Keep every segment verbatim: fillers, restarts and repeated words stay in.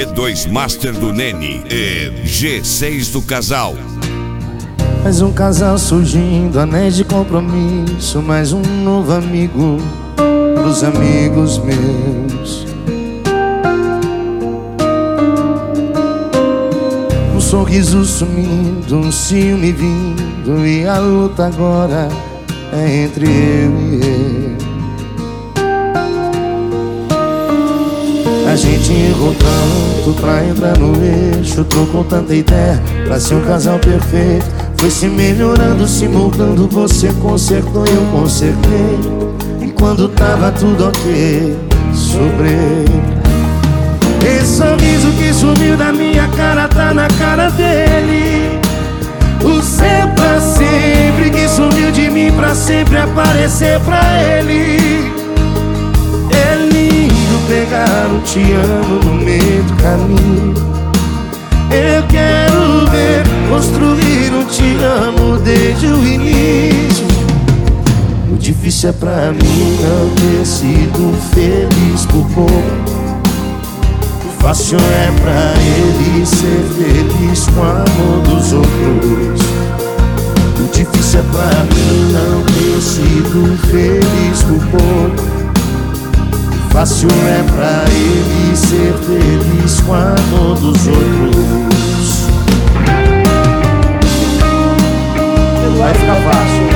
dois Master do Nene e G seis do casal. Mais um casal surgindo, anéis de compromisso, mais um novo amigo pros amigos meus. Um sorriso sumindo, um ciúme vindo, e a luta agora é entre eu e ele. A gente errou tanto pra entrar no eixo, trocou tanta ideia pra ser um casal perfeito. Foi se melhorando, se moldando, você consertou e eu consertei. E quando tava tudo ok, sobrei. Esse sorriso que sumiu da minha cara tá na cara dele. O seu pra sempre que sumiu de mim pra sempre aparecer pra ele. É lindo pegar um te amo no meio do caminho. Eu quero ver construir um te amo desde o início. O difícil é pra mim não ter sido feliz por pouco. O fácil é pra ele ser feliz com o amor dos outros. O difícil é pra mim não ter sido feliz por pouco. O fácil é pra ele ser feliz com o amor dos outros. Vai ficar fácil.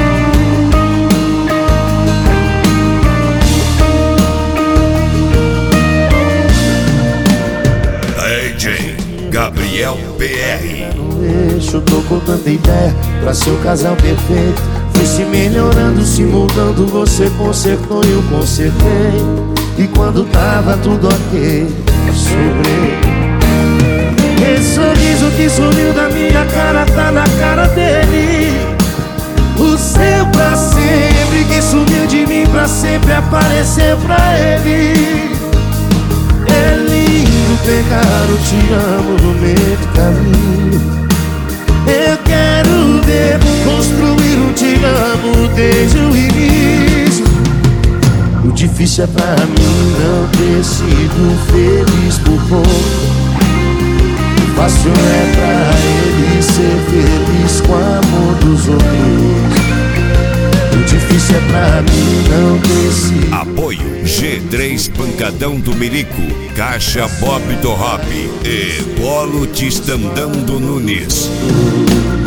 D J Gabriel P R. Eu tô com tanta ideia pra ser o casal perfeito. Fui se melhorando, se mudando, você consertou e eu consertei. E quando tava tudo ok, sobrei. Esse sorriso que sumiu da minha cara tá na cara dele. O seu pra sempre que sumiu de mim pra sempre aparecer pra ele. É lindo pegar o te amo no meio do caminho. Eu quero ver construir um te amo desde o início. O difícil é pra mim não ter sido feliz por pouco. O fácil é pra ele ser feliz com o amor dos outros. O difícil é pra mim não ter sido. Apoio G três Pancadão do Milico, Caixa Bob do Hop e Bolo Tistandão do Nunes.